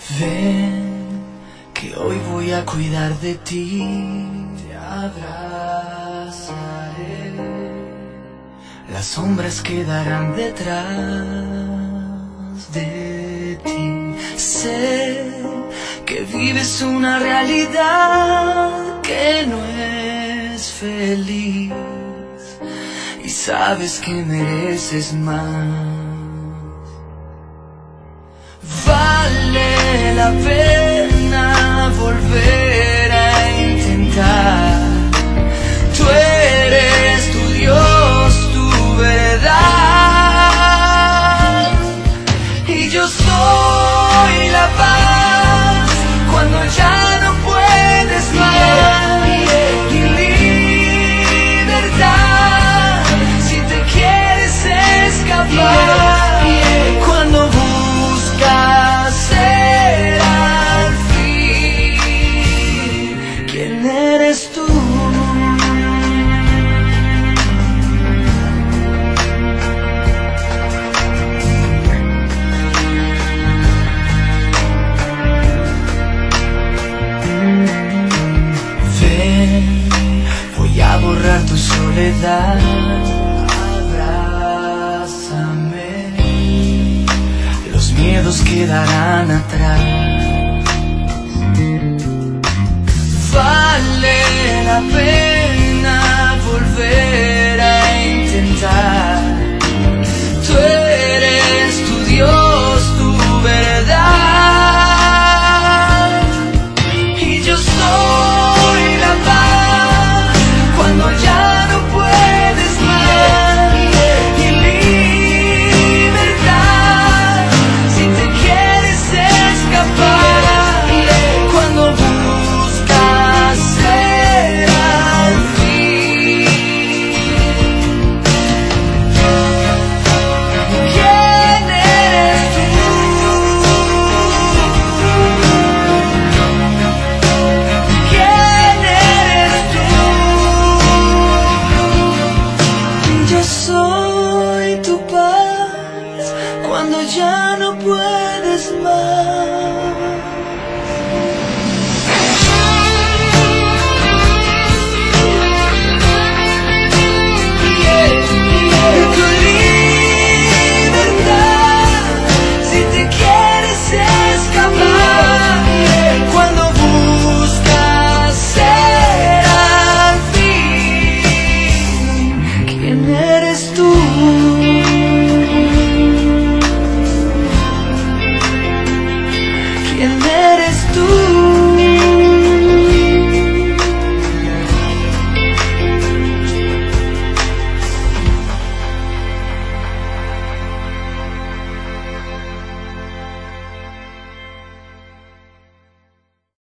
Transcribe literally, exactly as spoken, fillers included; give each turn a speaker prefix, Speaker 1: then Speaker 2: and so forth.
Speaker 1: Ven, que hoy voy a cuidar de ti. Te abrazaré, las sombras quedarán detrás de ti. Sé que vives una realidad que no es feliz y sabes que mereces más. Vale la pena volver a intentar. Tú eres tu Dios, tu verdad, y yo soy la paz cuando ya no puedes más, y libertad si te quieres escapar. Cuando buscas ser al fin, ¿quién eres tú? Ven, voy a borrar tu soledad. Los miedos quedarán atrás. Vale la pena volver a intentar. Tú eres tu Dios, tu verdad, y yo soy la paz cuando ya no puedes más, y libertad si te quieres escapar. Cuando buscas ser al fin, ¿quién eres tú? ¿Quién eres tú? Yo soy tu paz cuando ya no puedes más. Tu libertad si te quieres escapar. Cuando buscas ser al fin, ¿quién eres tú? ¿Quién eres tú?